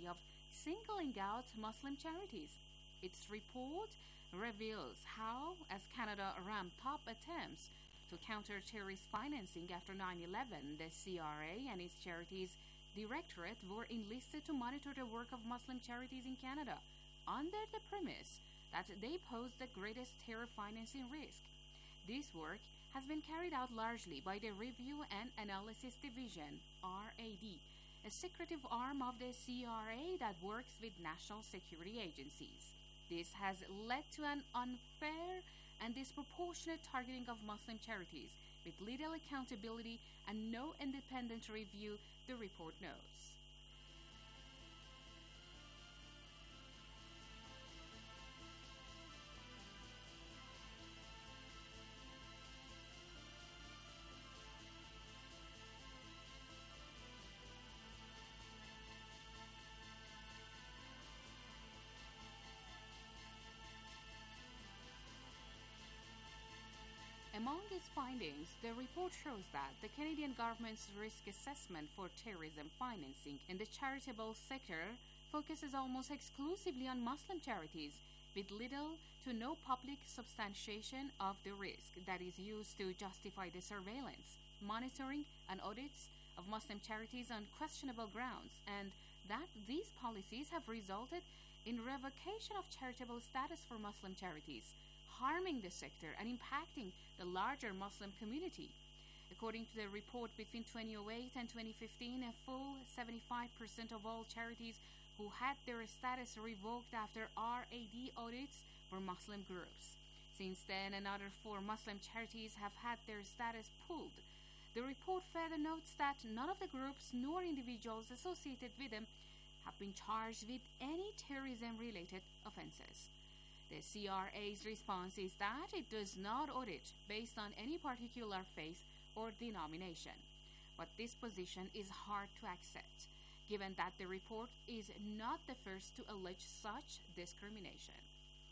of singling out Muslim charities. Its report reveals how, as Canada ramped up attempts to counter terrorist financing after 9/11, the CRA and its charities directorate were enlisted to monitor the work of Muslim charities in Canada under the premise that they pose the greatest terror financing risk. This work has been carried out largely by the Review and Analysis Division, RAD, a secretive arm of the CRA that works with national security agencies. This has led to an unfair and disproportionate targeting of Muslim charities, with little accountability and no independent review, the report notes. Among its findings, the report shows that the Canadian government's risk assessment for terrorism financing in the charitable sector focuses almost exclusively on Muslim charities, with little to no public substantiation of the risk that is used to justify the surveillance, monitoring, and audits of Muslim charities on questionable grounds, and that these policies have resulted in revocation of charitable status for Muslim charities, harming the sector and impacting the larger Muslim community. According to the report, between 2008 and 2015, a full 75% of all charities who had their status revoked after RAD audits were Muslim groups. Since then, another 4 Muslim charities have had their status pulled. The report further notes that none of the groups nor individuals associated with them have been charged with any terrorism-related offenses. The CRA's response is that it does not audit based on any particular faith or denomination. But this position is hard to accept, given that the report is not the first to allege such discrimination.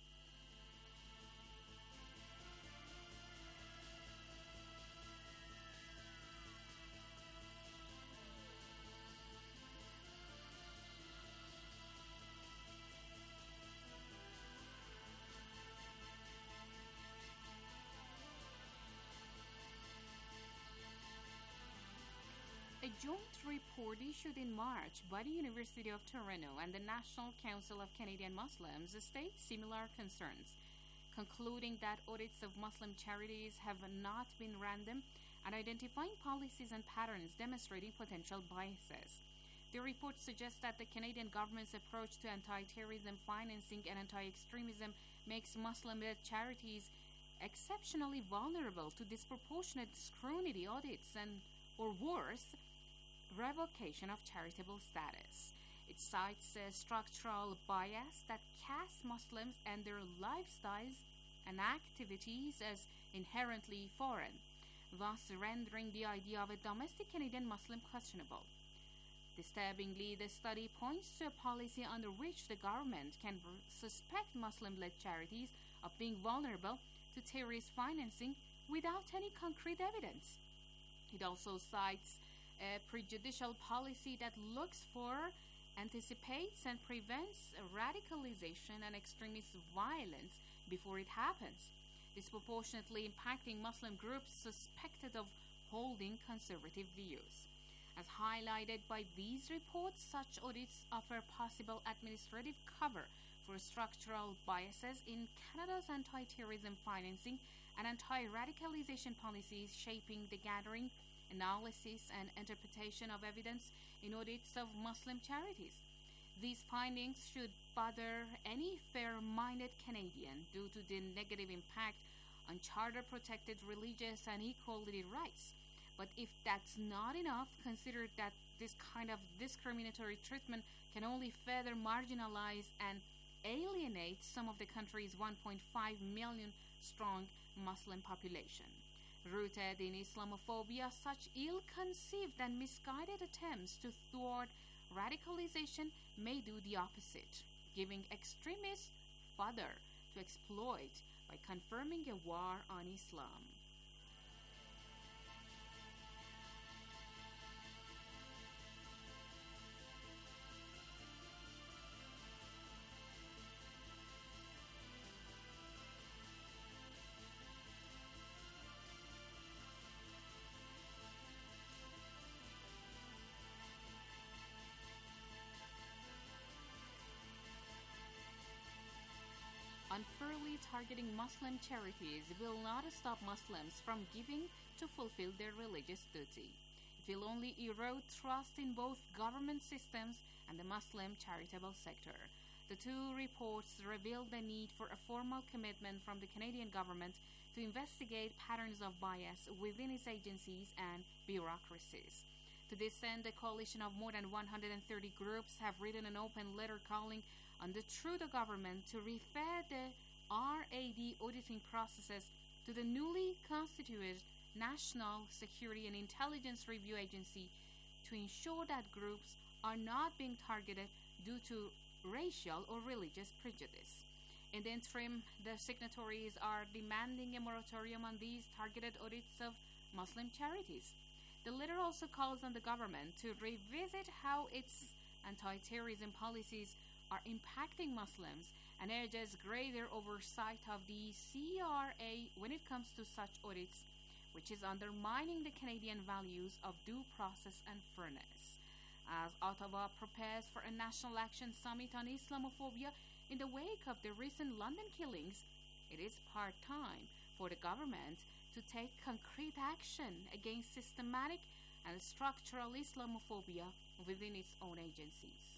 A joint report issued in March by the University of Toronto and the National Council of Canadian Muslims states similar concerns, concluding that audits of Muslim charities have not been random and identifying policies and patterns demonstrating potential biases. The report suggests that the Canadian government's approach to anti-terrorism financing and anti-extremism makes Muslim-led charities exceptionally vulnerable to disproportionate scrutiny audits and, or worse, revocation of charitable status. It cites a structural bias that casts Muslims and their lifestyles and activities as inherently foreign, thus rendering the idea of a domestic Canadian Muslim questionable. Disturbingly, the study points to a policy under which the government can suspect Muslim-led charities of being vulnerable to terrorist financing without any concrete evidence. It also cites a prejudicial policy that looks for, anticipates, and prevents radicalization and extremist violence before it happens, disproportionately impacting Muslim groups suspected of holding conservative views. As highlighted by these reports, such audits offer possible administrative cover for structural biases in Canada's anti-terrorism financing and anti-radicalization policies, shaping the gathering, analysis, and interpretation of evidence in audits of Muslim charities. These findings should bother any fair-minded Canadian due to the negative impact on charter-protected religious and equality rights. But if that's not enough, consider that this kind of discriminatory treatment can only further marginalize and alienate some of the country's 1.5 million strong Muslim population. Rooted in Islamophobia, such ill-conceived and misguided attempts to thwart radicalization may do the opposite, giving extremists fodder to exploit by confirming a war on Islam. unfairly targeting Muslim charities will not stop Muslims from giving to fulfill their religious duty. It will only erode trust in both government systems and the Muslim charitable sector. The two reports reveal the need for a formal commitment from the Canadian government to investigate patterns of bias within its agencies and bureaucracies. To this end, a coalition of more than 130 groups have written an open letter calling on the Trudeau government to refer the RAD auditing processes to the newly constituted National Security and Intelligence Review Agency to ensure that groups are not being targeted due to racial or religious prejudice. In the interim, the signatories are demanding a moratorium on these targeted audits of Muslim charities. The letter also calls on the government to revisit how its anti-terrorism policies are impacting Muslims and urges greater oversight of the CRA when it comes to such audits, which is undermining the Canadian values of due process and fairness. As Ottawa prepares for a national action summit on Islamophobia in the wake of the recent London killings, it is part time for the government to take concrete action against systematic and structural Islamophobia within its own agencies.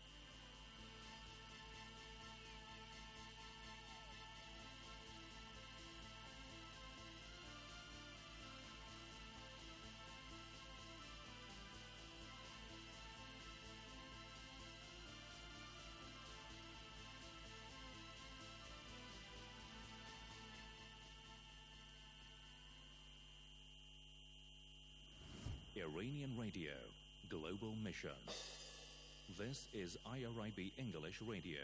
Iranian Radio, Global Mission. This is IRIB English Radio.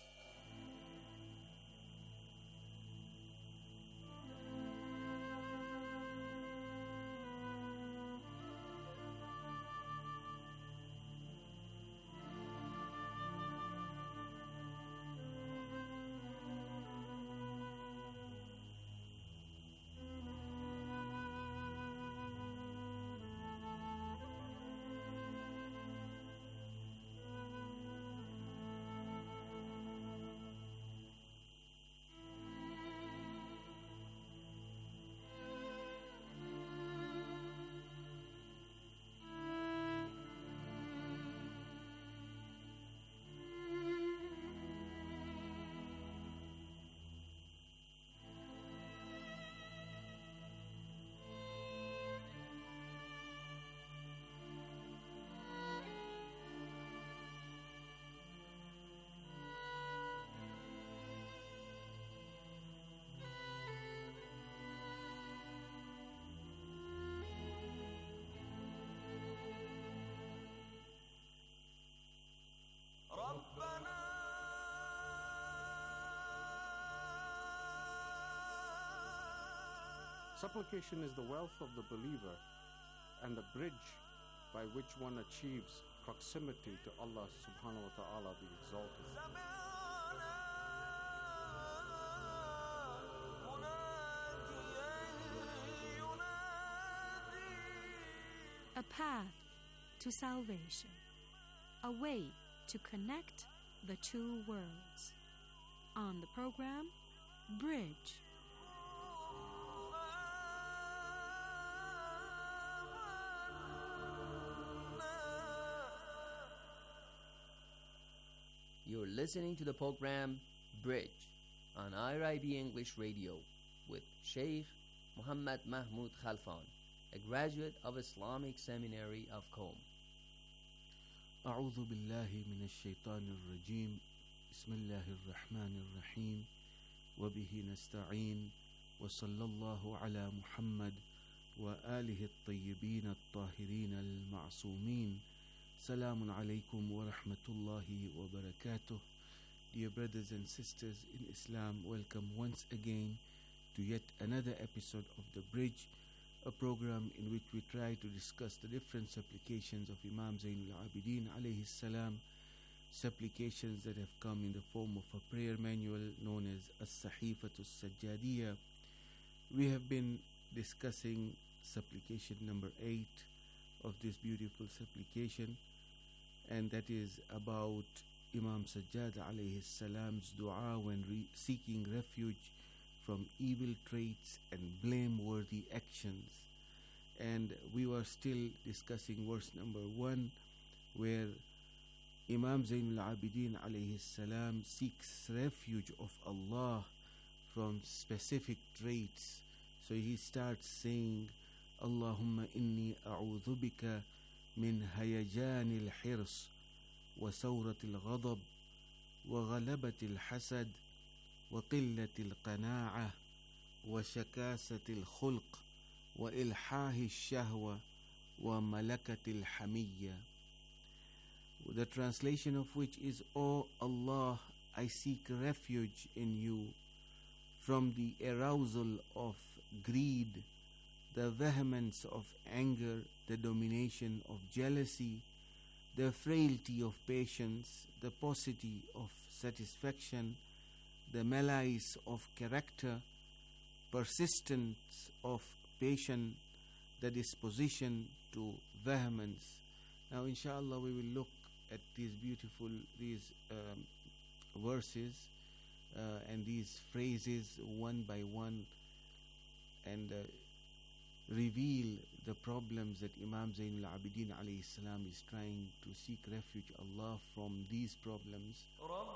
Supplication is the wealth of the believer and the bridge by which one achieves proximity to Allah subhanahu wa ta'ala the exalted. A path to salvation, a way to connect the two worlds. On the program, Bridge. You're listening to the program Bridge on IRIB English Radio with Sheikh Muhammad Mahmoud Khalfan, a graduate of Islamic Seminary of Qom. أعوذ بالله من الشيطان الرجيم بسم الله الرحمن الرحيم وبه نستعين وصلى الله على محمد وآله الطيبين الطاهرين المعصومين. Salamun alaykum wa rahmatullahi wa barakatuh. Dear brothers and sisters in Islam, welcome once again to yet another episode of The Bridge, a program in which we try to discuss the different supplications of Imam Zainul Abidin alayhi salam, supplications that have come in the form of a prayer manual known as As-Sahifatul Sajjadiyya. We have been discussing supplication number 8 of this beautiful supplication, and that is about Imam Sajjad alayhi salam's dua when seeking refuge from evil traits and blameworthy actions. And we were still discussing verse number 1, where Imam Zainul Abidin alayhi salam seeks refuge of Allah from specific traits. So he starts saying, Allahumma inni a'udhu bika min hayajan al-hirs wa sawrat al-ghadab wa ghalabat al-hasad wa qillat al-qana'ah wa shakasat al-khulq wa ilhahi al-shahwa wa malakat al-hamiyya. The translation of which is, O Allah, I seek refuge in you from the arousal of greed, the vehemence of anger, the domination of jealousy, the frailty of patience, the paucity of satisfaction, the malice of character, persistence of patience, the disposition to vehemence. Now, inshallah, we will look at these beautiful verses and these phrases one by one, and reveal the problems that Imam Zainul Abidin alayhi salam is trying to seek refuge Allah from these problems.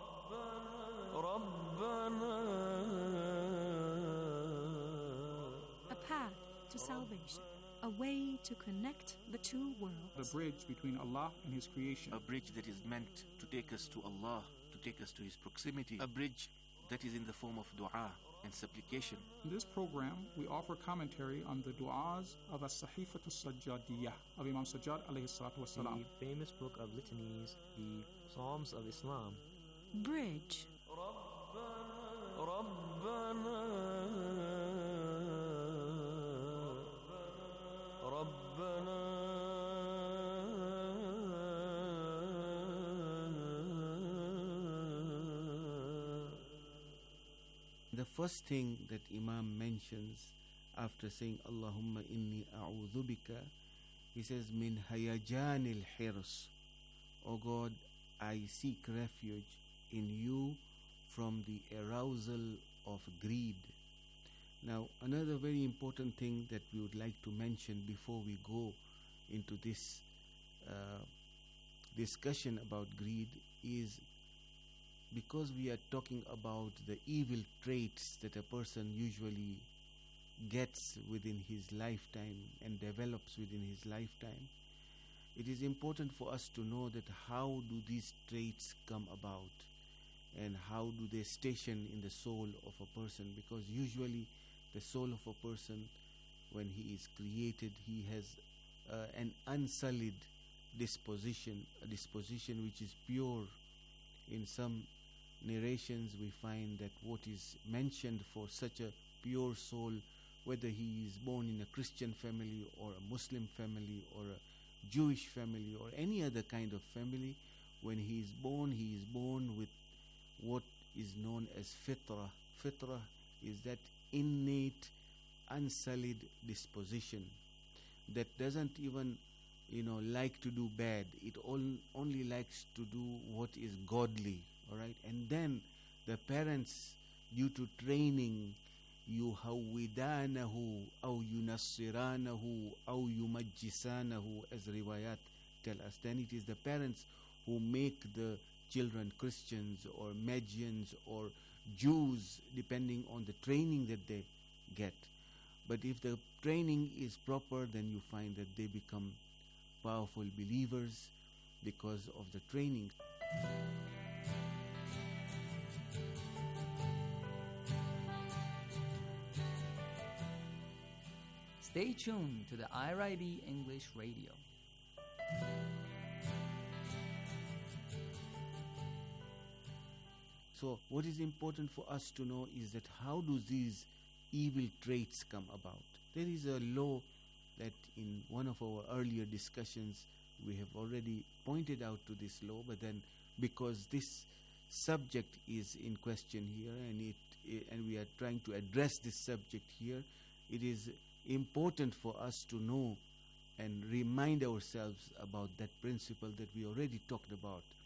A path to salvation, a way to connect the two worlds. The bridge between Allah and His creation. A bridge that is meant to take us to Allah, to take us to His proximity. A bridge that is in the form of dua and supplication. In this program, we offer commentary on the du'as of As-Sahifatu Sajjadiyah of Imam Sajjad alayhi salatu wasalam. The famous book of litanies, the Psalms of Islam. Bridge. The first thing that Imam mentions after saying Allahumma inni a'udhu bika, he says min hayajanil hirs, O God, I seek refuge in you from the arousal of greed. Now, another very important thing that we would like to mention before we go into this discussion about greed is, because we are talking about the evil traits that a person usually gets within his lifetime and develops within his lifetime, it is important for us to know that how do these traits come about and how do they station in the soul of a person, because usually the soul of a person, when he is created, he has an unsullied disposition, a disposition which is pure. In some narrations we find that what is mentioned for such a pure soul, whether he is born in a Christian family or a Muslim family or a Jewish family or any other kind of family, when he is born with what is known as fitrah. Fitrah is that innate, unsullied disposition that doesn't even like to do bad. It only likes to do what is godly. All right, and then the parents, due to training, yuhawidanahu aw yunassiranahu aw yumajjisanahu, as riwayat tell us, then it is the parents who make the children Christians or Magians or Jews, depending on the training that they get. But if the training is proper, then you find that they become powerful believers because of the training. Stay tuned to the IRIB English Radio. So what is important for us to know is that how do these evil traits come about? There is a law that in one of our earlier discussions we have already pointed out to this law, but then because this subject is in question here and we are trying to address this subject here, it is important for us to know and remind ourselves about that principle that we already talked about.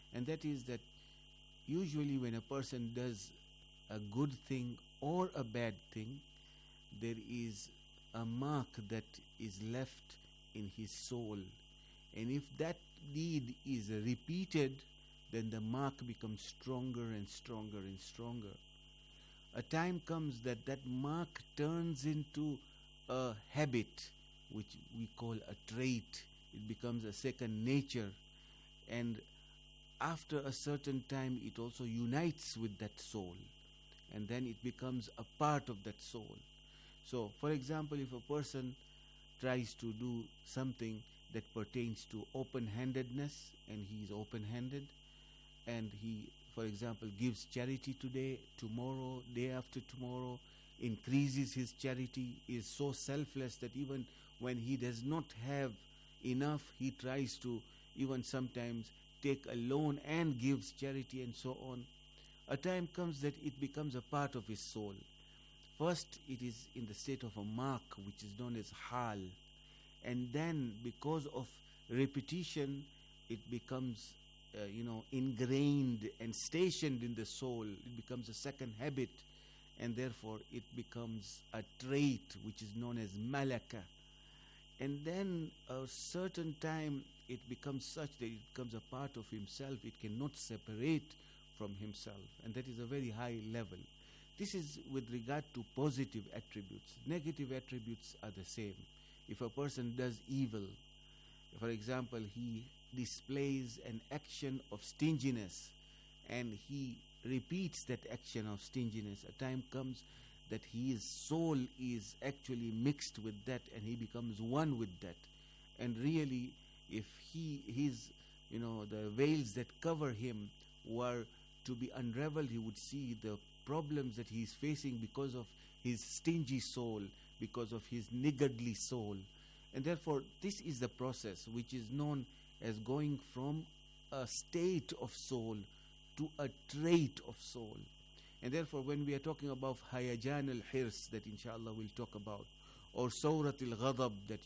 And that is that usually when a person does a good thing or a bad thing, there is a mark that is left in his soul. And if that deed is repeated, then the mark becomes stronger and stronger and stronger. A time comes that that mark turns into a habit, which we call a trait. It becomes a second nature. And after a certain time, it also unites with that soul. And then it becomes a part of that soul. So, for example, if a person tries to do something that pertains to open-handedness, and he is open-handed, and he, for example, gives charity today, tomorrow, day after tomorrow, increases his charity, is so selfless that even when he does not have enough, he tries to even sometimes take a loan and gives charity and so on. A time comes that it becomes a part of his soul. First, it is in the state of a mark, which is known as hal. And then, because of repetition, it becomes, ingrained and stationed in the soul. It becomes a second habit, and therefore it becomes a trait, which is known as malaka. And then, a certain time, it becomes such that it becomes a part of himself. It cannot separate from himself, and that is a very high level. This is with regard to positive attributes. Negative attributes are the same. If a person does evil, for example, he displays an action of stinginess and he repeats that action of stinginess, a time comes that his soul is actually mixed with that and he becomes one with that. And really, if the veils that cover him were to be unraveled, he would see the problems that he is facing because of his stingy soul, because of his niggardly soul. And therefore, this is the process which is known as going from a state of soul to a trait of soul. And therefore, when we are talking about hayajan al-hirs, that inshallah we'll talk about, or sawrat al-ghadab, that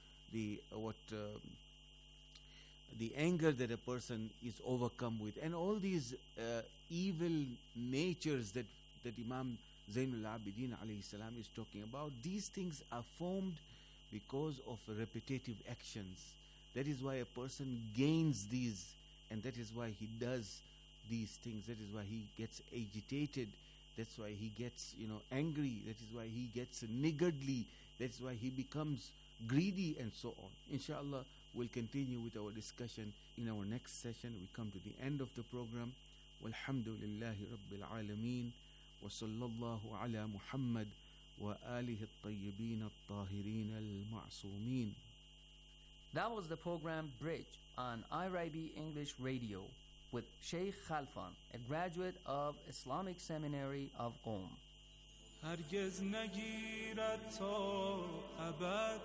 the anger that a person is overcome with, and all these evil natures that Imam Zainul Abidin alayhi salam is talking about, these things are formed because of repetitive actions. That is why a person gains these, and that is why he does these things. That is why he gets agitated. That's why he gets angry. That is why he gets niggardly. That's why he becomes greedy and so on. Inshallah, we'll continue with our discussion in our next session. We come to the end of the program. Walhamdulillahi Rabbil Alameen. Wa sallallahu ala Muhammad wa alihi at-tayyibin at-tahirin al-ma'sumin. That was the program Bridge on IRIB English Radio with Sheikh Khalfan, a graduate of Islamic Seminary of Qom. هرگز نگیرد تا ابد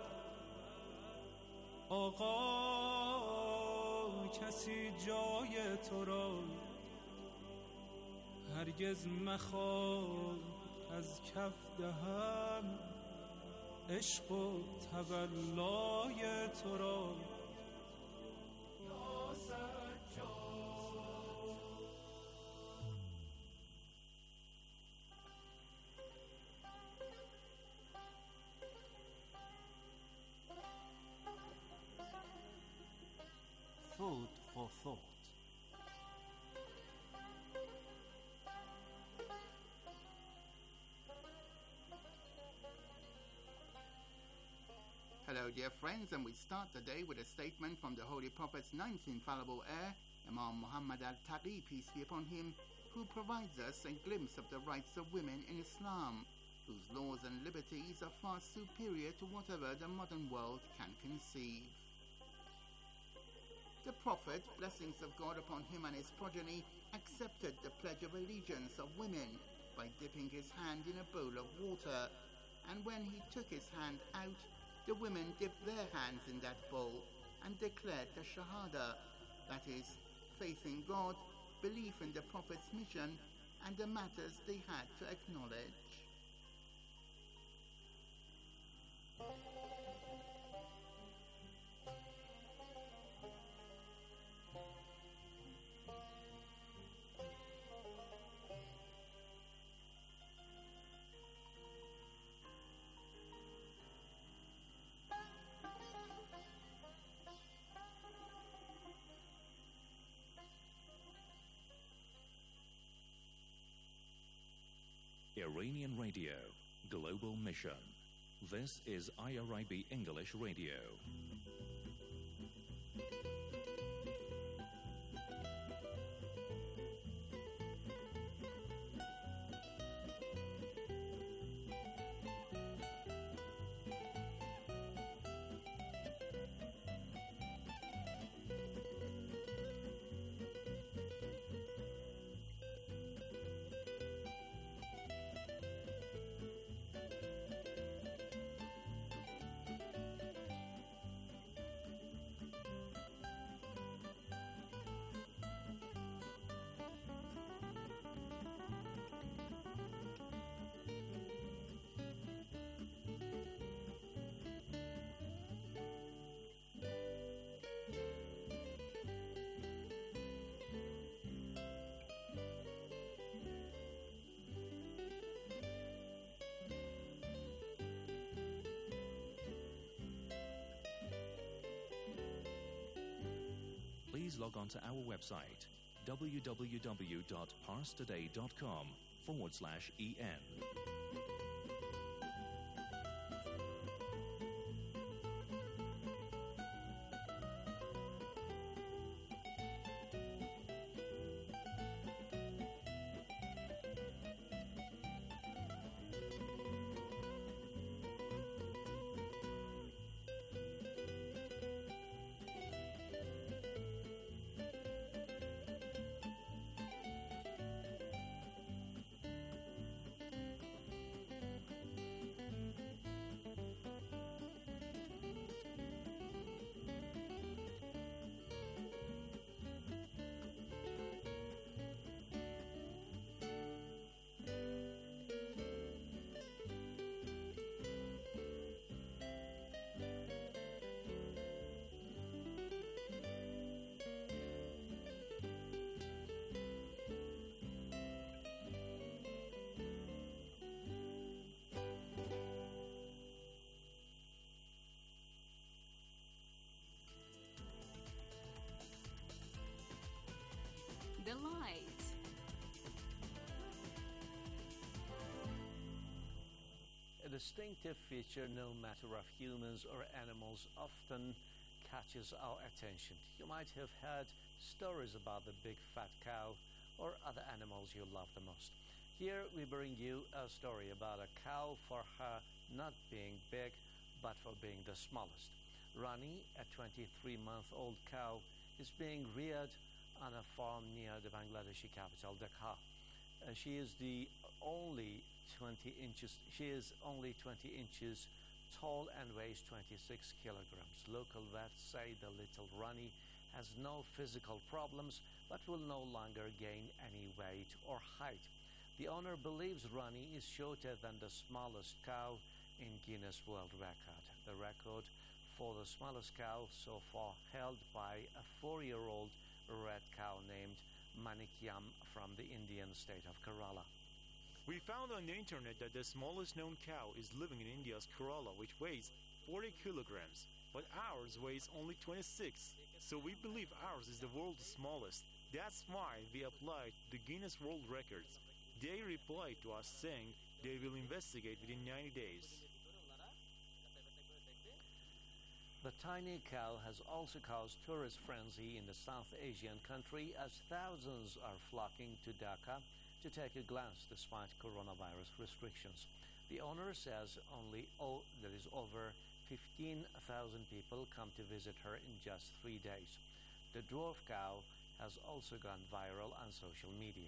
آقا کسی جای تو را هرگز مخواه از کف دهم عشق و تولای تو را یا سجاد. Food for thought. Hello dear friends, and we start the day with a statement from the Holy Prophet's ninth infallible heir, Imam Muhammad al-Taqi, peace be upon him, who provides us a glimpse of the rights of women in Islam, whose laws and liberties are far superior to whatever the modern world can conceive. The Prophet, blessings of God upon him and his progeny, accepted the pledge of allegiance of women by dipping his hand in a bowl of water, and when he took his hand out, the women dipped their hands in that bowl and declared the Shahada, that is, faith in God, belief in the Prophet's mission, and the matters they had to acknowledge. Iranian Radio, Global Mission. This is IRIB English Radio. Please log on to our website, www.parstoday.com/en. The light. A distinctive feature, no matter of humans or animals, often catches our attention. You might have heard stories about the big fat cow or other animals you love the most. Here we bring you a story about a cow for her not being big, but for being the smallest. Rani, a 23-month-old cow, is being reared on a farm near the Bangladeshi capital, Dhaka. She is only 20 inches tall and weighs 26 kilograms. Local vets say the little Rani has no physical problems, but will no longer gain any weight or height. The owner believes Rani is shorter than the smallest cow in Guinness World Record. The record for the smallest cow so far held by a 4-year-old red cow named Manikyam from the Indian state of Kerala. We found on the internet that the smallest known cow is living in India's Kerala, which weighs 40 kilograms, but ours weighs only 26, so we believe ours is the world's smallest. That's why we applied to the Guinness World Records. They replied to us saying they will investigate within 90 days. The tiny cow has also caused tourist frenzy in the South Asian country as thousands are flocking to Dhaka to take a glance despite coronavirus restrictions. The owner says there is over 15,000 people come to visit her in just 3 days. The dwarf cow has also gone viral on social media.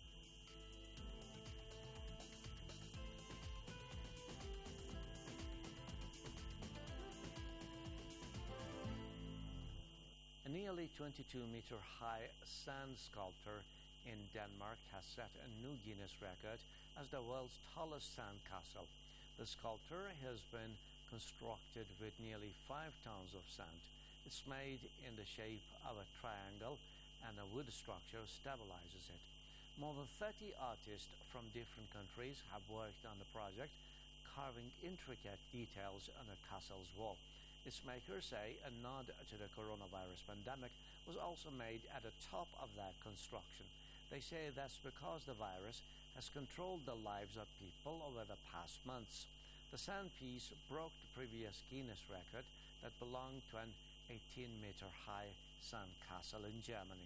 A nearly 22-meter-high sand sculpture in Denmark has set a new Guinness record as the world's tallest sand castle. The sculpture has been constructed with nearly 5 tons of sand. It's made in the shape of a triangle, and a wood structure stabilizes it. More than 30 artists from different countries have worked on the project, carving intricate details on the castle's wall. Its makers say a nod to the coronavirus pandemic was also made at the top of that construction. They say that's because the virus has controlled the lives of people over the past months. The sandpiece broke the previous Guinness record that belonged to an 18-meter-high sandcastle in Germany.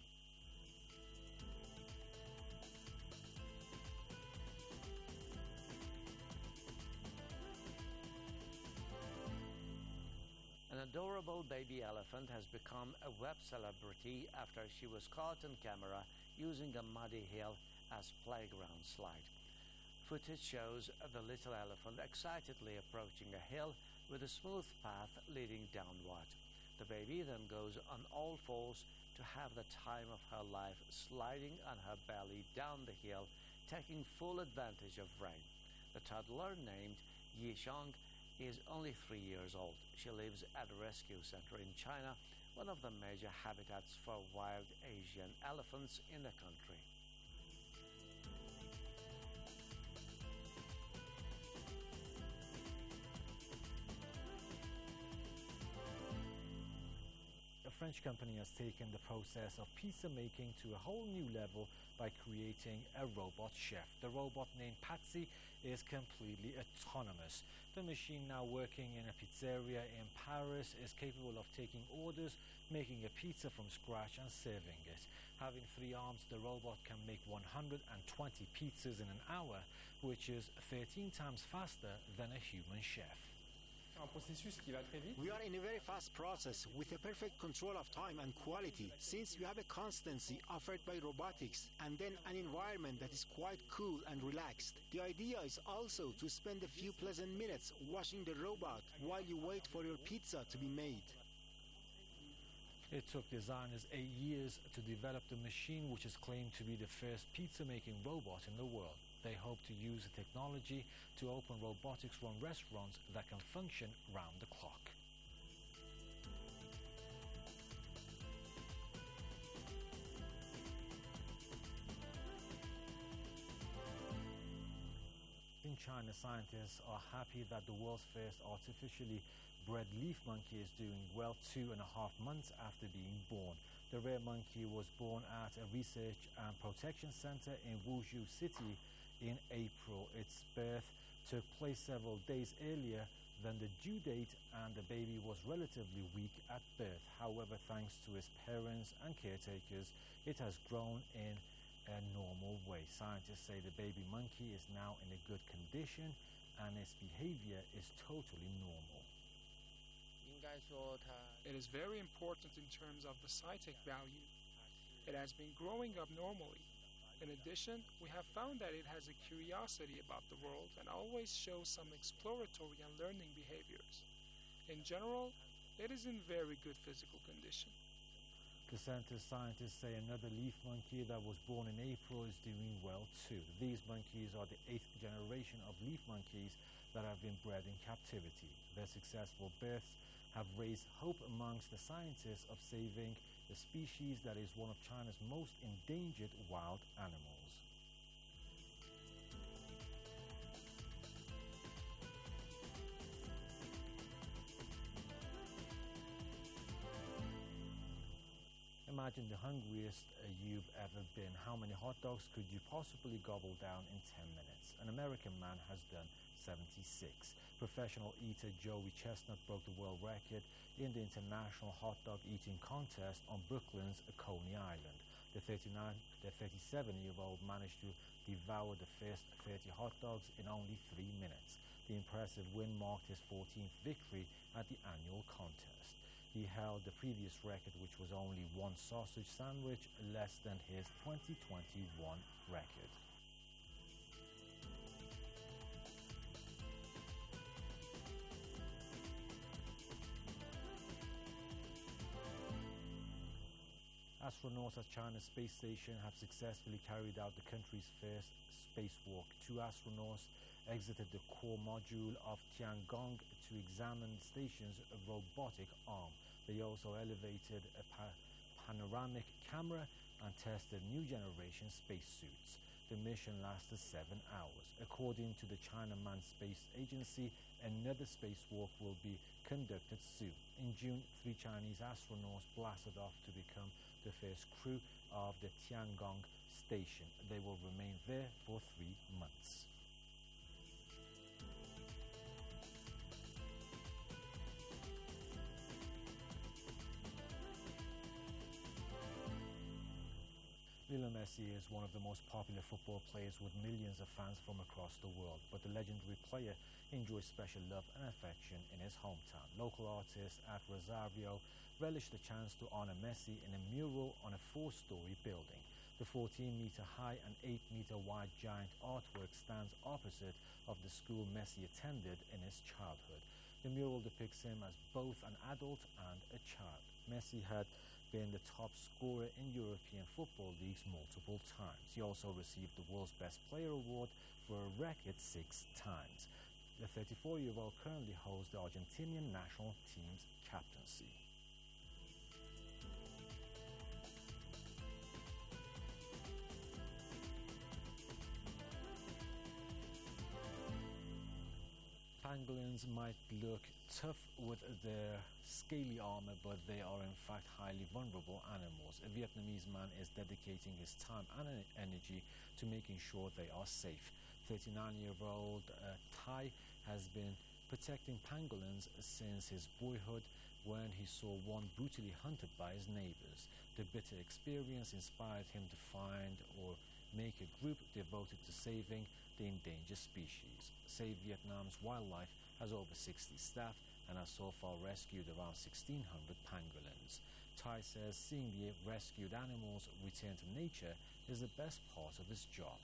An adorable baby elephant has become a web celebrity after she was caught on camera using a muddy hill as playground slide. Footage shows the little elephant excitedly approaching a hill with a smooth path leading downward. The baby then goes on all fours to have the time of her life, sliding on her belly down the hill, taking full advantage of rain. The toddler, named Yishang, is only 3 years old. She lives at a rescue center in China, one of the major habitats for wild Asian elephants in the country. A French company has taken the process of pizza making to a whole new level by creating a robot chef. The robot, named Patsy, is completely autonomous. The machine, now working in a pizzeria in Paris, is capable of taking orders, making a pizza from scratch and serving it. Having 3 arms, the robot can make 120 pizzas in an hour, which is 13 times faster than a human chef. Un processus qui va très vite. We are in a very fast process with a perfect control of time and quality, since we have a constancy offered by robotics and then an environment that is quite cool and relaxed. The idea is also to spend a few pleasant minutes washing the robot while you wait for your pizza to be made. It took designers 8 years to develop the machine, which is claimed to be the first pizza-making robot in the world. They hope to use the technology to open robotics-run restaurants that can function round the clock. In China, scientists are happy that the world's first artificially bred leaf monkey is doing well 2.5 months after being born. The rare monkey was born at a research and protection center in Wuzhou City in April. Its birth took place several days earlier than the due date, and the baby was relatively weak at birth. However, thanks to its parents and caretakers, it has grown in a normal way. Scientists say the baby monkey is now in a good condition and its behavior is totally normal. It is very important in terms of the physical value. It has been growing up normally. In addition, we have found that it has a curiosity about the world and always shows some exploratory and learning behaviors. In general, it is in very good physical condition. The center's scientists say another leaf monkey that was born in April is doing well too. These monkeys are the 8th generation of leaf monkeys that have been bred in captivity. Their successful births have raised hope amongst the scientists of saving the species that is one of China's most endangered wild animals. Imagine the hungriest you've ever been. How many hot dogs could you possibly gobble down in 10 minutes? An American man has done 76. Professional eater Joey Chestnut broke the world record in the International Hot Dog Eating Contest on Brooklyn's Coney Island. The 37-year-old managed to devour the first 30 hot dogs in only 3 minutes. The impressive win marked his 14th victory at the annual contest. He held the previous record, which was only 1 sausage sandwich less than his 2021 record. Astronauts at China's space station have successfully carried out the country's first spacewalk. 2 astronauts exited the core module of Tiangong to examine the station's robotic arm. They also elevated a panoramic camera and tested new generation spacesuits. The mission lasted 7 hours. According to the China Manned Space Agency, another spacewalk will be conducted soon. In June, 3 Chinese astronauts blasted off to become the first crew of the Tiangong station. They will remain there for 3 months. Lionel Messi is one of the most popular football players with millions of fans from across the world, but the legendary player enjoys special love and affection in his hometown. Local artists at Rosario relished the chance to honor Messi in a mural on a 4-story building. The 14-meter high and 8-meter wide giant artwork stands opposite of the school Messi attended in his childhood. The mural depicts him as both an adult and a child. Messi had been the top scorer in European football leagues multiple times. He also received the World's Best Player award for a record 6 times. The 34-year-old currently holds the Argentinian national team's captaincy. Pangolins might look tough with their scaly armor, but they are in fact highly vulnerable animals. A Vietnamese man is dedicating his time and energy to making sure they are safe. 39-year-old Thai has been protecting pangolins since his boyhood, when he saw one brutally hunted by his neighbors. The bitter experience inspired him to find or make a group devoted to saving the endangered species. Save Vietnam's Wildlife has over 60 staff and has so far rescued around 1,600 pangolins. Thai says seeing the rescued animals return to nature is the best part of his job.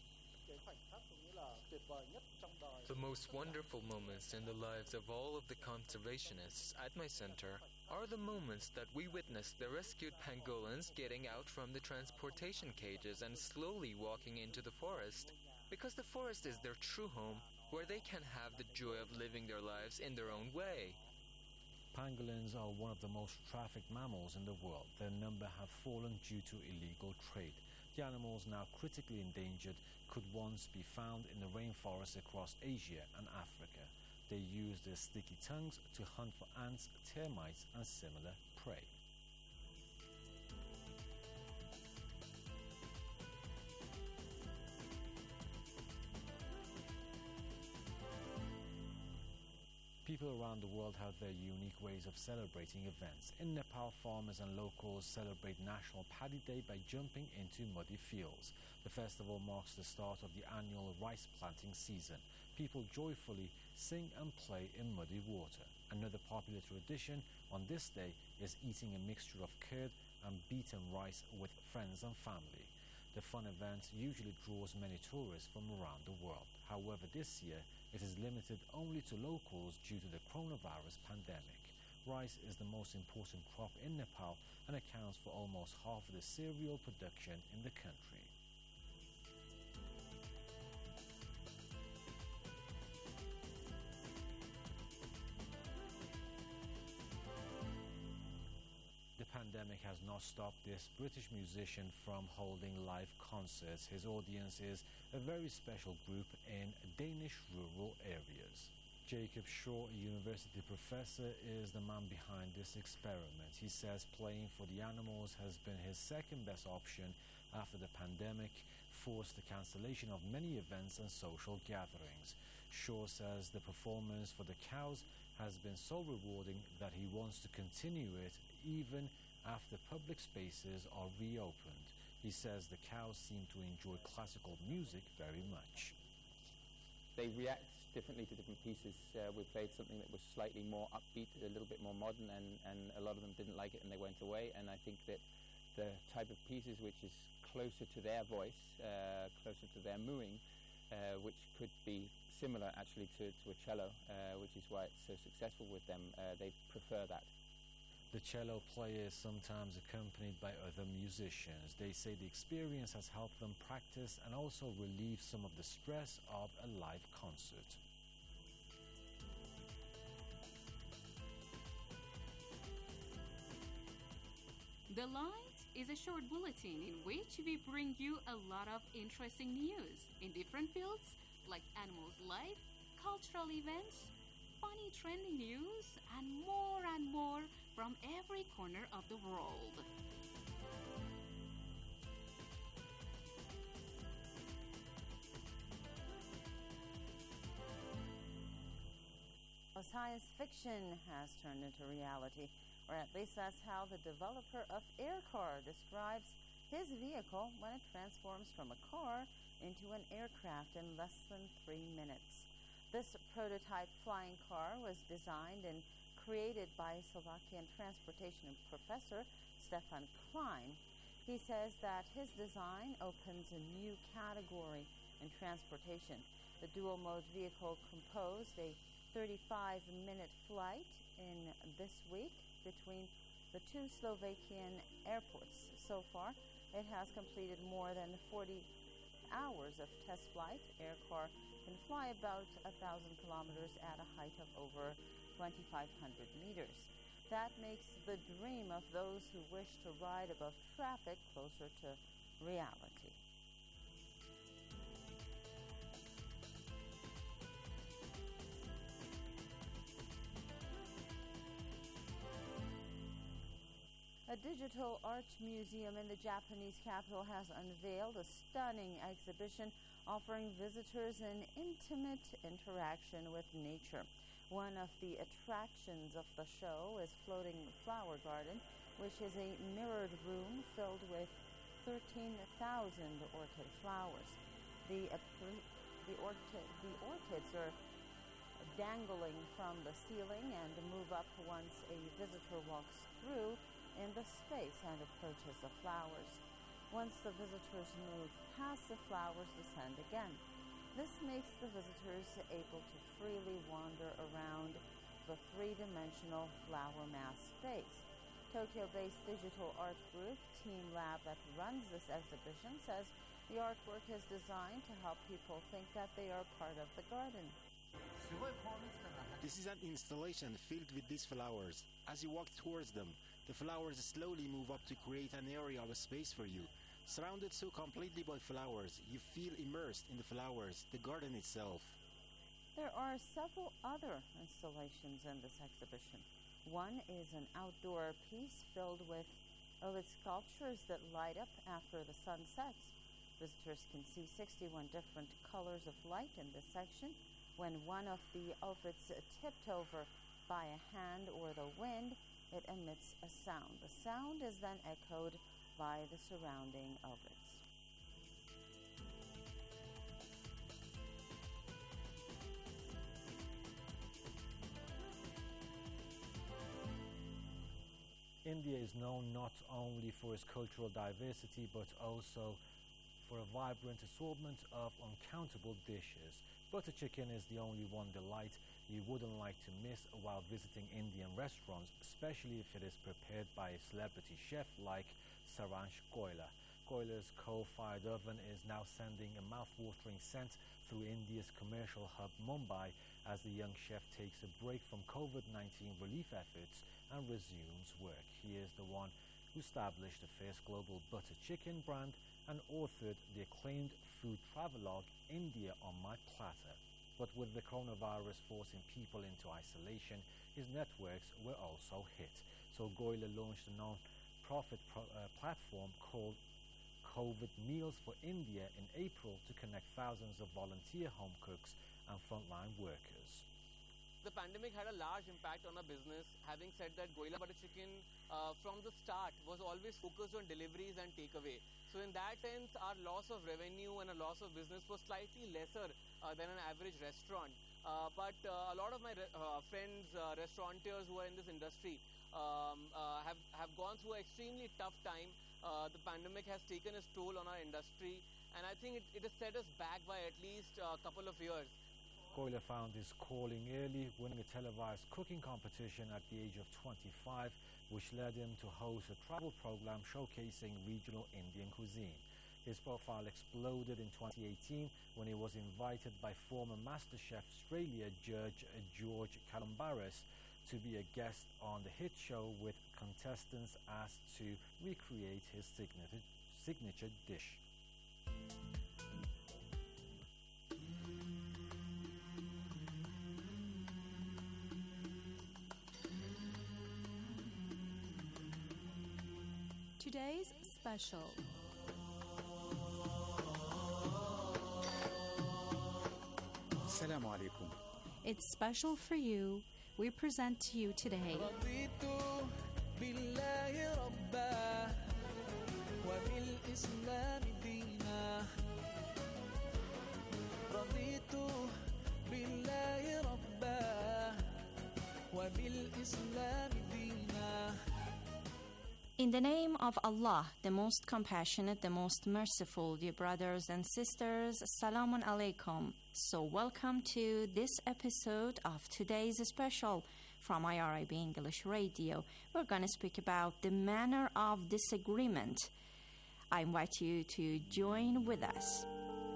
The most wonderful moments in the lives of all of the conservationists at my center are the moments that we witness the rescued pangolins getting out from the transportation cages and slowly walking into the forest, because the forest is their true home, where they can have the joy of living their lives in their own way. Pangolins are one of the most trafficked mammals in the world. Their number have fallen due to illegal trade. The animals, now critically endangered, could once be found in the rainforests across Asia and Africa. They use their sticky tongues to hunt for ants, termites, and similar prey. People around the world have their unique ways of celebrating events. In Nepal, farmers and locals celebrate National Paddy Day by jumping into muddy fields. The festival marks the start of the annual rice planting season. People joyfully sing and play in muddy water. Another popular tradition on this day is eating a mixture of curd and beaten rice with friends and family. The fun event usually draws many tourists from around the world. However, this year it is limited only to locals due to the coronavirus pandemic. Rice is the most important crop in Nepal and accounts for almost half of the cereal production in the country. The pandemic has not stopped this British musician from holding live concerts. His audience is a very special group in Danish rural areas. Jacob Shaw, a university professor, is the man behind this experiment. He says playing for the animals has been his second best option after the pandemic forced the cancellation of many events and social gatherings. Shaw says the performance for the cows has been so rewarding that he wants to continue it even after public spaces are reopened. He says the cows seem to enjoy classical music very much. They react differently to different pieces. We played something that was slightly more upbeat, a little bit more modern, and a lot of them didn't like it and they went away. And I think that the type of pieces which is closer to their voice, closer to their mooing, which could be similar actually to a cello, which is why it's so successful with them, they prefer that. The cello player is sometimes accompanied by other musicians. They say the experience has helped them practice and also relieve some of the stress of a live concert. The Light is a short bulletin in which we bring you a lot of interesting news in different fields like animals' life, cultural events, funny trending news, and more from every corner of the world. science fiction has turned into reality, or at least that's how the developer of Aircar describes his vehicle when it transforms from a car into an aircraft in less than 3 minutes. This prototype flying car was designed and created by Slovakian transportation professor Stefan Klein. He says that his design opens a new category in transportation. The dual-mode vehicle composed a 35-minute flight in this week between the 2 Slovakian airports. So far, it has completed more than 40 hours of test flight. Aircar can fly about 1,000 kilometers at a height of over 2,500 meters. That makes the dream of those who wish to ride above traffic closer to reality. A digital art museum in the Japanese capital has unveiled a stunning exhibition offering visitors an intimate interaction with nature. One of the attractions of the show is Floating Flower Garden, which is a mirrored room filled with 13,000 orchid flowers. The orchids are dangling from the ceiling and move up once a visitor walks through in the space and approaches the flowers. Once the visitors move past, the flowers descend again. This makes the visitors able to freely wander around the three-dimensional flower mass space. Tokyo-based digital art group Team Lab that runs this exhibition says the artwork is designed to help people think that they are part of the garden. This is an installation filled with these flowers. As you walk towards them, the flowers slowly move up to create an area of space for you. Surrounded so completely by flowers, you feel immersed in the flowers, the garden itself. There are several other installations in this exhibition. One is an outdoor piece filled with sculptures that light up after the sun sets. Visitors can see 61 different colors of light in this section. When one of the ovids tipped over by a hand or the wind, it emits a sound. The sound is then echoed by the surrounding ovids. India is known not only for its cultural diversity but also for a vibrant assortment of uncountable dishes. Butter chicken is the only one delight you wouldn't like to miss while visiting Indian restaurants, especially if it is prepared by a celebrity chef like Saransh Goyla. Goyla's coal-fired oven is now sending a mouth-watering scent through India's commercial hub Mumbai as the young chef takes a break from COVID-19 relief efforts and resumes work. He is the one who established the first global butter chicken brand and authored the acclaimed food travelogue India on My Platter. But with the coronavirus forcing people into isolation, his networks were also hit. So Goyla launched a non-profit platform called COVID Meals for India in April to connect thousands of volunteer home cooks and frontline workers. The pandemic had a large impact on our business. Having said that, Goyla Butter Chicken from the start was always focused on deliveries and takeaway. So in that sense, our loss of revenue and a loss of business was slightly lesser than an average restaurant. But a lot of my friends, restaurateurs who are in this industry have gone through an extremely tough time. The pandemic has taken its toll on our industry, and I think it has set us back by at least a couple of years. Goyla found his calling early, winning a televised cooking competition at the age of 25, which led him to host a travel program showcasing regional Indian cuisine. His profile exploded in 2018 when he was invited by former MasterChef Australia judge George Calombaris to be a guest on the hit show, with contestants asked to recreate his signature dish. Today's special. Assalamu alaikum. It's special for you we present to you today. In the name of Allah, the most compassionate, the most merciful, dear brothers and sisters, Assalamu alaikum. So welcome to this episode of today's special from IRIB English Radio. We're going to speak about the manner of disagreement. I invite you to join with us.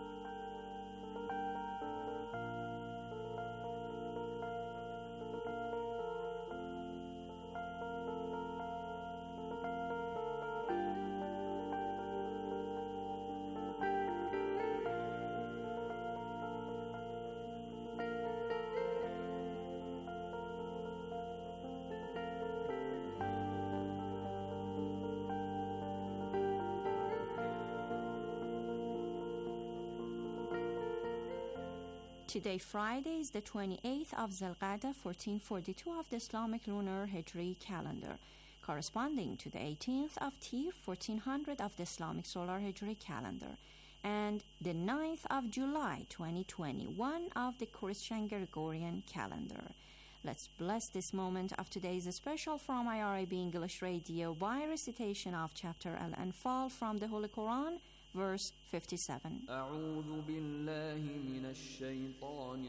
Today, Friday, is the 28th of Zulqa'dah, 1442 of the Islamic Lunar Hijri calendar, corresponding to the 18th of Tir, 1400 of the Islamic Solar Hijri calendar, and the 9th of July, 2021 of the Christian Gregorian calendar. Let's bless this moment of today's special from IRIB English Radio by recitation of chapter Al-Anfal from the Holy Quran, verse 57. أعوذ بالله من الشيطان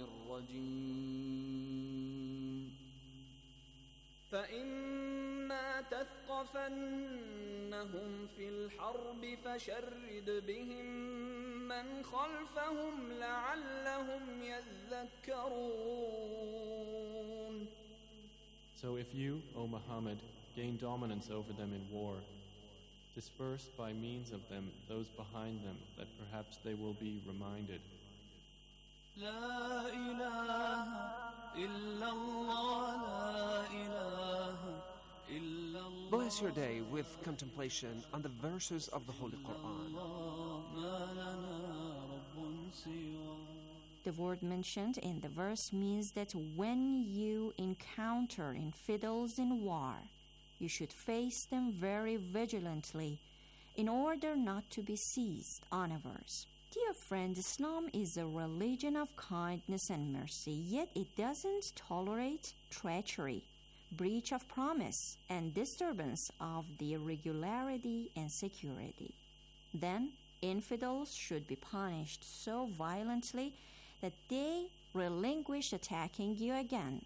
الرجيم فإما تثقفنهم في الحرب فشرد بهم من خلفهم لعلهم يذكرون. So if you, O Muhammad, gain dominance over them in war, disperse by means of them those behind them, that perhaps they will be reminded. La ilaha illallah, la ilaha illallah. Bless your day with contemplation on the verses of the Holy Quran. The word mentioned in the verse means that when you encounter infidels in war, you should face them very vigilantly in order not to be seized unawares. Dear friend, Islam is a religion of kindness and mercy, yet it doesn't tolerate treachery, breach of promise, and disturbance of the regularity and security. Then, infidels should be punished so violently that they relinquish attacking you again.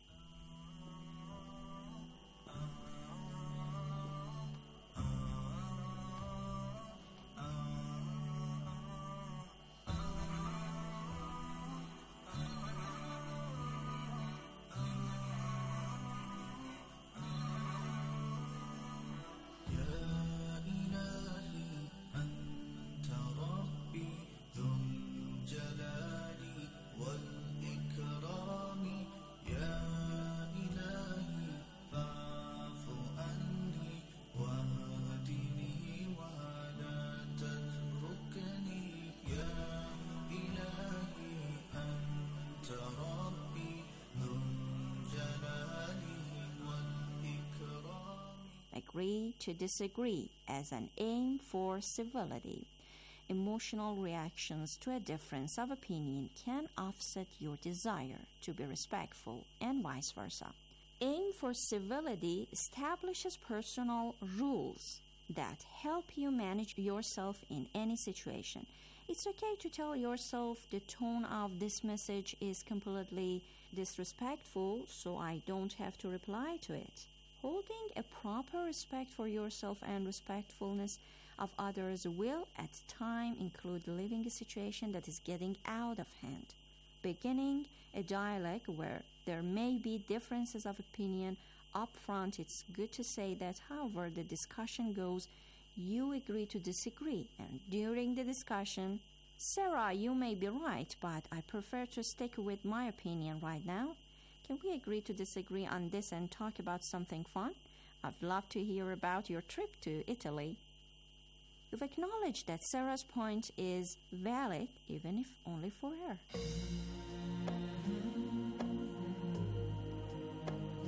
Agree to disagree as an aim for civility. Emotional reactions to a difference of opinion can offset your desire to be respectful and vice versa. Aim for civility establishes personal rules that help you manage yourself in any situation. It's okay to tell yourself the tone of this message is completely disrespectful, so I don't have to reply to it. Holding a proper respect for yourself and respectfulness of others will at times include leaving a situation that is getting out of hand. Beginning a dialogue where there may be differences of opinion up front, it's good to say that however the discussion goes, you agree to disagree, and during the discussion, Sarah, you may be right, but I prefer to stick with my opinion right now. Can we agree to disagree on this and talk about something fun? I'd love to hear about your trip to Italy. You've acknowledged that Sarah's point is valid, even if only for her.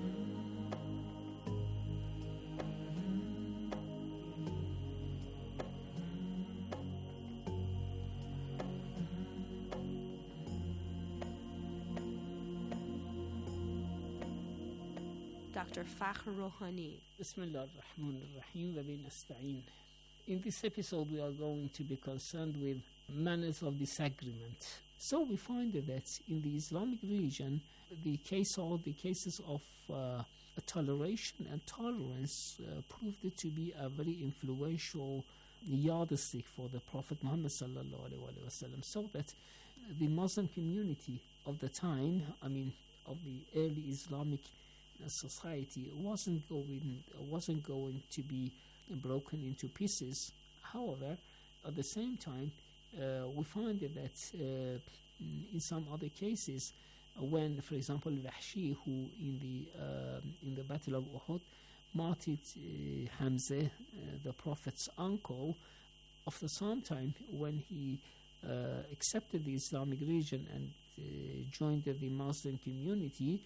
Dr. Fakhr Rohani. Bismillah ar-Rahman ar-Rahim wa bi nasta'in. In this episode, we are going to be concerned with manners of disagreement. So we find that in the Islamic religion, the cases of toleration and tolerance proved to be a very influential yardstick for the Prophet Muhammad sallallahu alaihi wasallam, so that the Muslim community of the time, of the early Islamic society, wasn't going to be broken into pieces. However, at the same time, we find that in some other cases, when, for example, Wahshi, who in the Battle of Uhud martyred Hamza, the Prophet's uncle, after some time, when he accepted the Islamic religion and joined the Muslim community,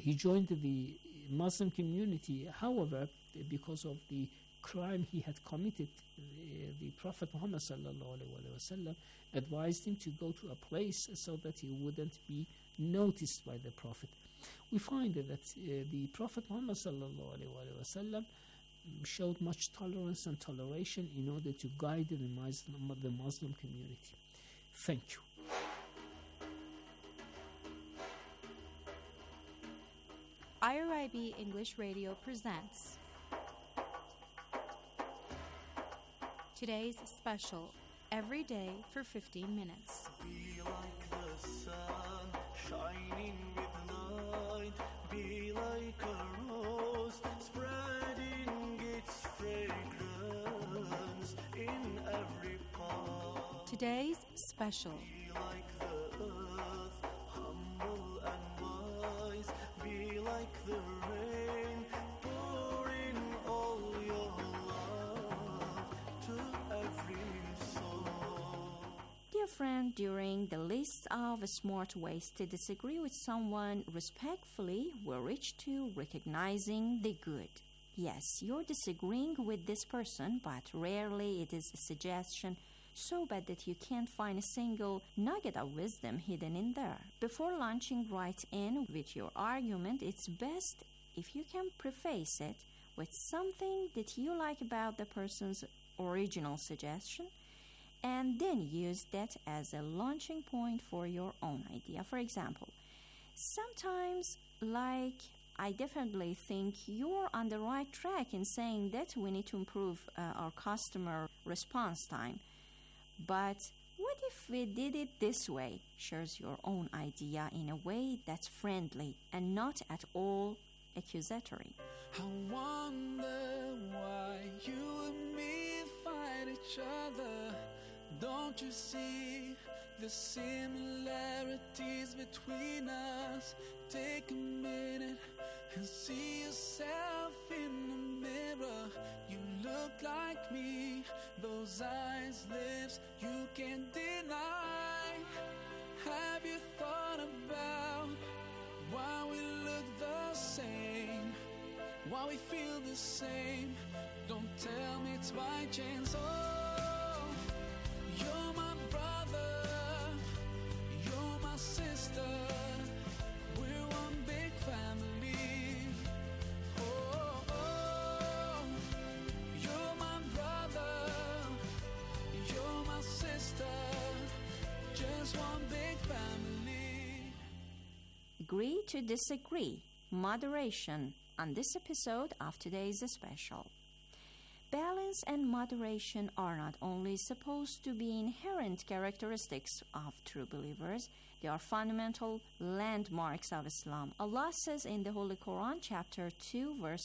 However, because of the crime he had committed, the Prophet Muhammad sallallahu alaihi wasallam advised him to go to a place so that he wouldn't be noticed by the Prophet. We find that the Prophet Muhammad sallallahu alaihi wasallam showed much tolerance and toleration in order to guide the Muslim community. Thank you. IRIB English Radio presents today's special, Every Day for 15 Minutes. Be like the sun, shining with light. Be like a rose, spreading its fragrance in every part. Today's special. Be like the earth, humble and wise. Be like the rain, pour in all your love to every soul. Dear friend, during the list of smart ways to disagree with someone respectfully, we reach to recognizing the good. Yes, you're disagreeing with this person, but rarely it is a suggestion so bad that you can't find a single nugget of wisdom hidden in there. Before launching right in with your argument, it's best if you can preface it with something that you like about the person's original suggestion, and then use that as a launching point for your own idea. For example, sometimes, I definitely think you're on the right track in saying that we need to improve our customer response time. But what if we did it this way? Shares your own idea in a way that's friendly and not at all accusatory. I wonder why you and me fight each other. Don't you see the similarities between us? Take a minute and see yourself in the mirror. You look like me, those eyes, lips, you can't deny. Have you thought about why we look the same? Why we feel the same? Don't tell me it's by chance. Oh, you're my brother, you're my sister. We're one big family. Oh, oh, you're my brother, you're my sister. Just one big family. Agree to disagree. Moderation on this episode of today's special. Balance and moderation are not only supposed to be inherent characteristics of true believers, they are fundamental landmarks of Islam. Allah says in the Holy Quran, chapter 2, verse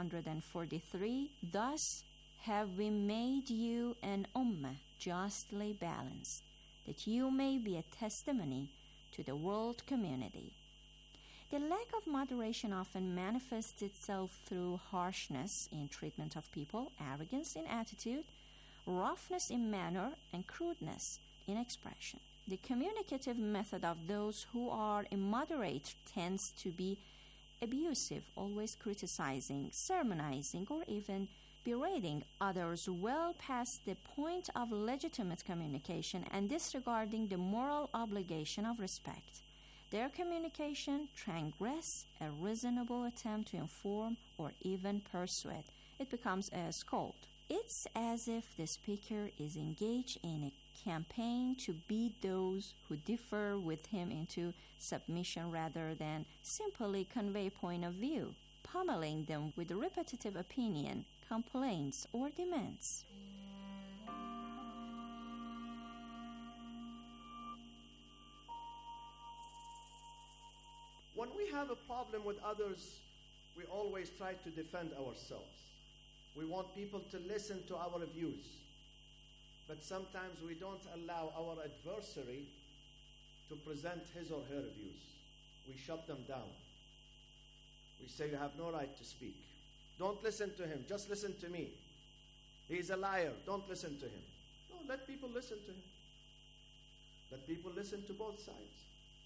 143, "Thus have we made you an ummah justly balanced, that you may be a testimony to the world community." The lack of moderation often manifests itself through harshness in treatment of people, arrogance in attitude, roughness in manner, and crudeness in expression. The communicative method of those who are immoderate tends to be abusive, always criticizing, sermonizing, or even berating others well past the point of legitimate communication and disregarding the moral obligation of respect. their communication transgress a reasonable attempt to inform or even persuade, it becomes a scold. It's as if the speaker is engaged in a campaign to beat those who differ with him into submission rather than simply convey point of view, pummeling them with repetitive opinion, complaints, or demands. When we have a problem with others, we always try to defend ourselves. We want people to listen to our views. But sometimes we don't allow our adversary to present his or her views. We shut them down. We say, you have no right to speak. Don't listen to him. Just listen to me. He's a liar. Don't listen to him. No, let people listen to him. Let people listen to both sides.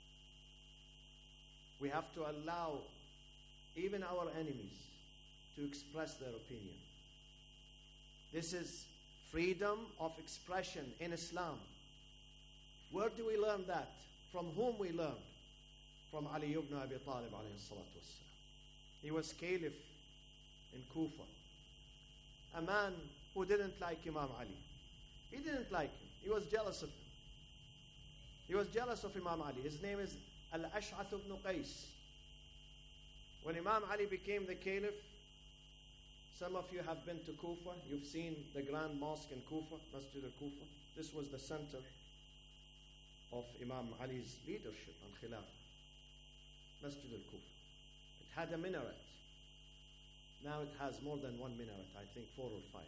We have to allow even our enemies to express their opinion. This is freedom of expression in Islam. Where do we learn that? From whom we learn? From Ali ibn Abi Talib alayhi salatu wassalam. He was caliph in Kufa. A man who didn't like Imam Ali. He didn't like him. He was jealous of him. He was jealous of Imam Ali. His name is Al-Ash'ath ibn Qais. When Imam Ali became the caliph, some of you have been to Kufa. You've seen the Grand Mosque in Kufa, Masjid al-Kufa. This was the center of Imam Ali's leadership on Khilafah. Masjid al-Kufa. It had a minaret. Now it has more than one minaret, I think 4 or 5.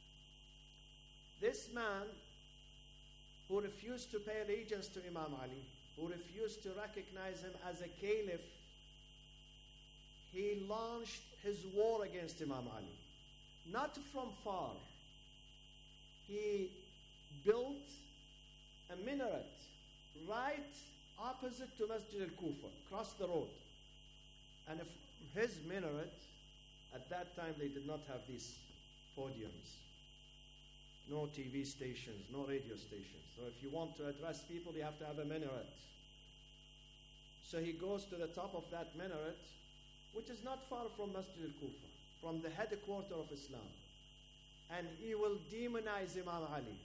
This man who refused to pay allegiance to Imam Ali, who refused to recognize him as a caliph, he launched his war against Imam Ali. Not from far. He built a minaret right opposite to Masjid al-Kufa, across the road. And if his minaret, at that time they did not have these podiums. No TV stations, no radio stations. So if you want to address people, you have to have a minaret. So he goes to the top of that minaret, which is not far from Masjid al-Kufa, from the headquarters of Islam. And he will demonize Imam Ali.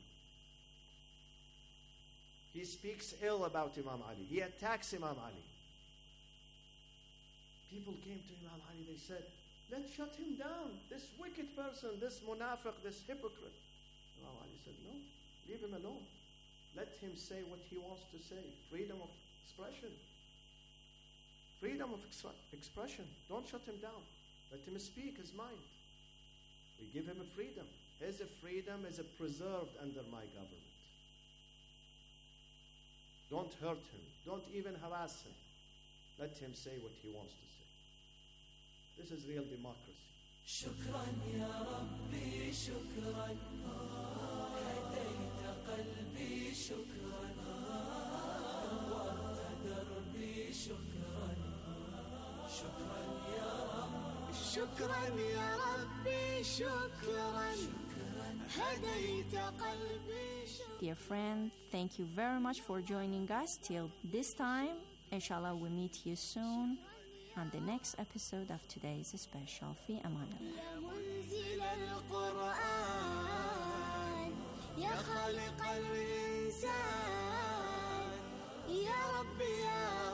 He speaks ill about Imam Ali. He attacks Imam Ali. People came to Imam Ali, they said, let's shut him down. This wicked person, this munafiq, this hypocrite. Imam Ali said, no, leave him alone. Let him say what he wants to say. Freedom of expression. Freedom of expression. Don't shut him down. Let him speak his mind. We give him a freedom. His freedom is preserved under my government. Don't hurt him. Don't even harass him. Let him say what he wants to say. This is real democracy. شكرا يا ربي شكرا هديت قلبي شكرا نورت دربي شكرا شكرا يا ربي شكرا يا ربي شكرا هديت قلبي شكرا. Dear friend, thank you very much for joining us till this time. Inshallah, we'll meet you soon on the next episode of today's special في أمان الله. يا منزل القرآن يا خالق الإنسان يا رب يا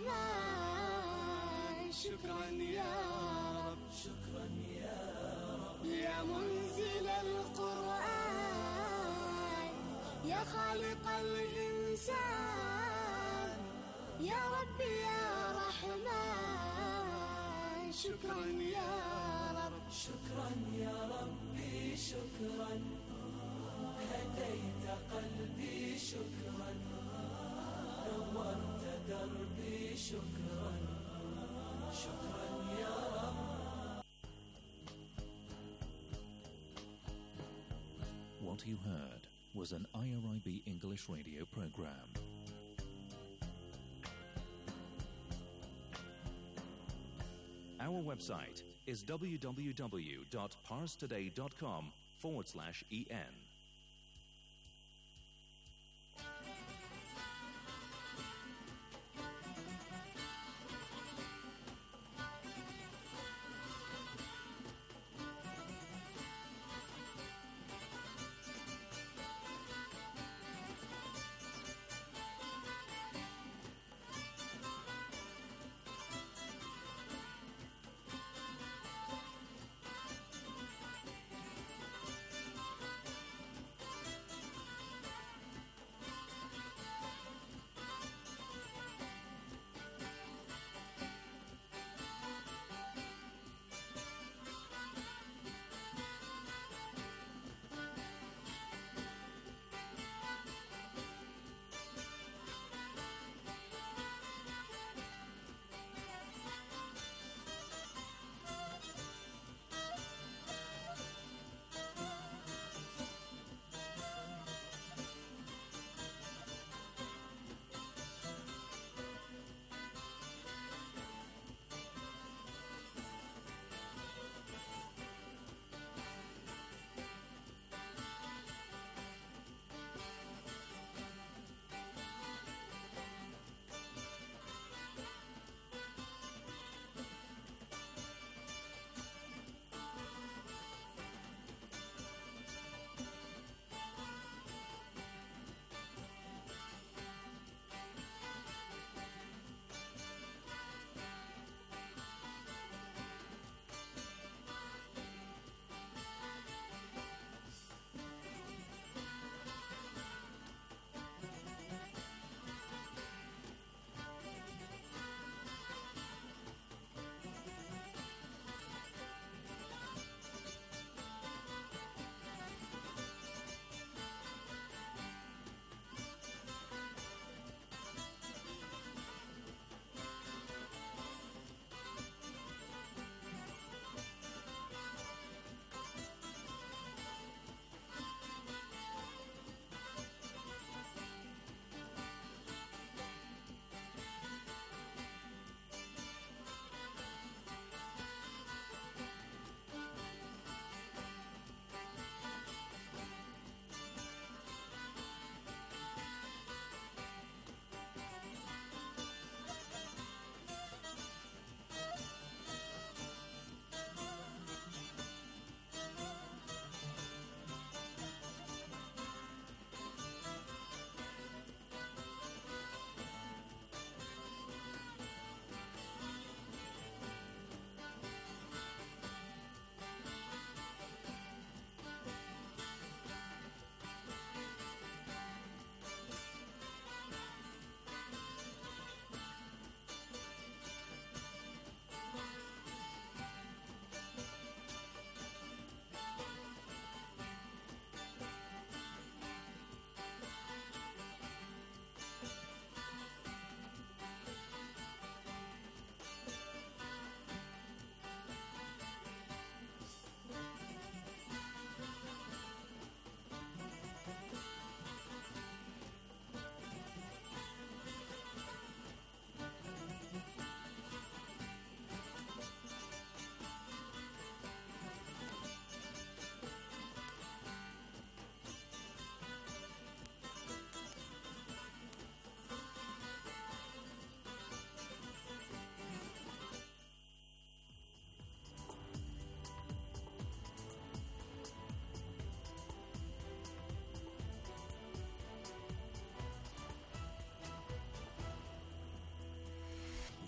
رحمن شكرا يا رب شكرا يا رب يا منزل القرآن يا خالق الإنسان يا رب يا رحمن شكرا يا رب شكرا يا ربي شكرا هديت قلبي شكرا نورت دربي شكرا شكرا يا رب. What you heard was an IRIB English radio program. Our website is www.parstoday.com/en.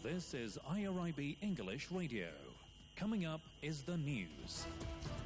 This is IRIB English Radio. Coming up is the news.